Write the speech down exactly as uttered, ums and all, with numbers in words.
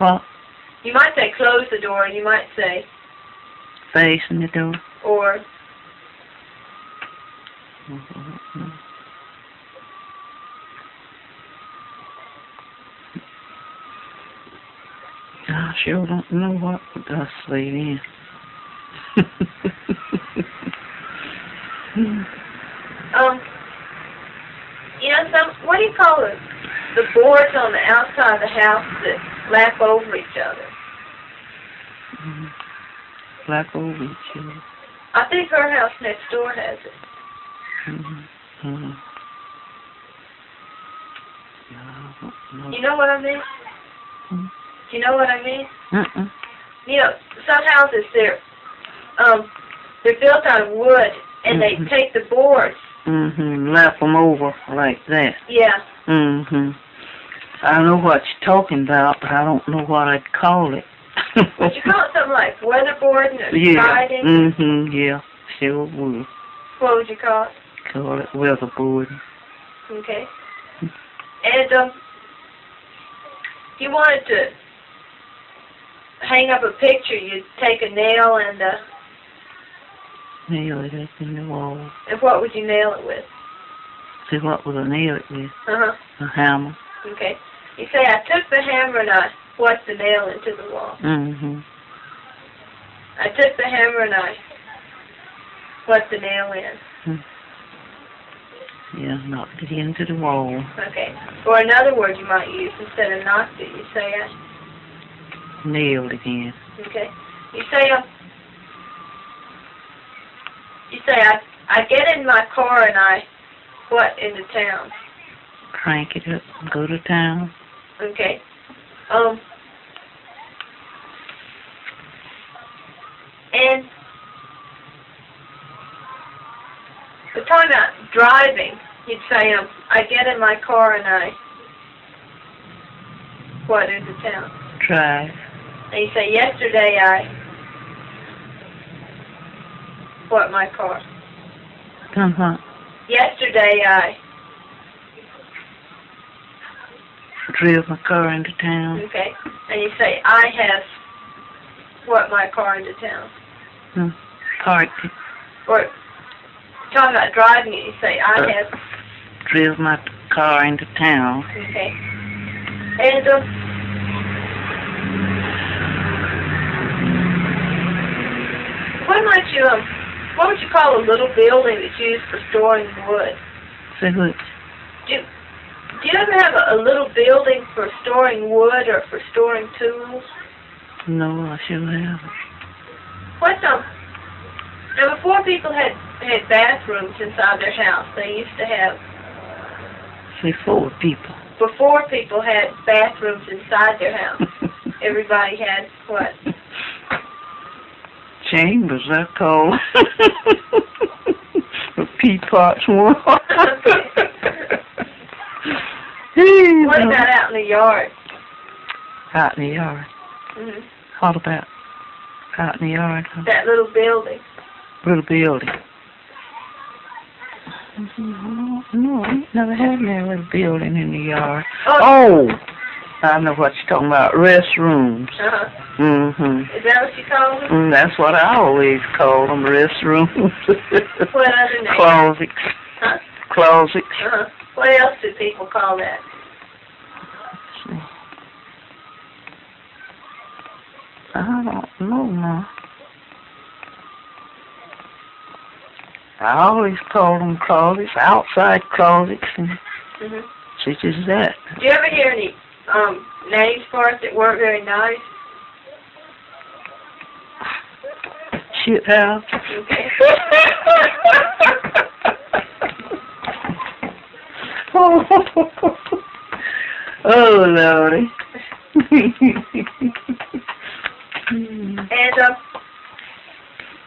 What? You might say close the door, and you might say... Facing the door. Or... Mm-hmm. I sure don't know what to sleep in. um, you know, some, what do you call it? The boards on the outside of the house that lap over each other. Mm-hmm. Lap over each other. I think her house next door has it. Mm-hmm. Mm-hmm. No, no. You know what I mean? Mm-hmm. Do you know what I mean? Mm-mm. You know, some houses, they're, um, they're built out of wood, and mm-hmm. they take the boards. Mm-hmm. Lap them over like that. Yeah. Mm-hmm. I know what you're talking about, but I don't know what I'd call it. Would you call it something like weatherboard and yeah. siding? Mm-hmm. Yeah. Sure would. What would you call it? Call it weatherboard. Okay. And, um, if you wanted to hang up a picture, you'd take a nail and, uh... Nail it up in the wall. And what would you nail it with? See, what would I nail it with? Uh-huh. A hammer. Okay. You say, I took the hammer and I swept the nail into the wall. Mm-hmm. I took the hammer and I swept the nail in. Mm. Yeah, knocked it into the wall. Okay. Or another word you might use instead of knocked it, you say, I... Nailed again. Okay. You say, uh, you say, I, I get in my car and I, what, into town? Crank it up and go to town. Okay. Um, and we're talking about driving. You'd say, um, I get in my car and I, what, into town? Drive. And you say, yesterday I, what, my car? Done what? Yesterday I, drove my car into town. okay. And you say, I have, what, my car into town? Hmm. Parked it. Or, talking about driving it, you say, I Uh, have, drove my car into town. okay. And, um, what might you, um, what would you call a little building that's used for storing wood? Say what? Do, do you ever have a, a little building for storing wood or for storing tools? No, I sure haven't. What's, um, now before people had, had bathrooms inside their house, they used to have, Say four people. before people had bathrooms inside their house, everybody had, what? Chambers, I call. The peapots one. What about out in the yard? Out in the yard. Mm-hmm. What about out in the yard? Huh? That little building. Little building. No, I ain't never had no little building in the yard. Oh! Oh! I know what you're talking about. Restrooms. Uh-huh. Mm-hmm. Is that what you call them? Mm, that's what I always call them, restrooms. What other name? Closets. Huh? Closets. Uh-huh. What else do people call that? I don't know, no. I always call them closets, outside closets, and Mm-hmm. such as that. Do you ever hear any um, names for it that weren't very nice? Shit house. Okay. Oh, Lordy.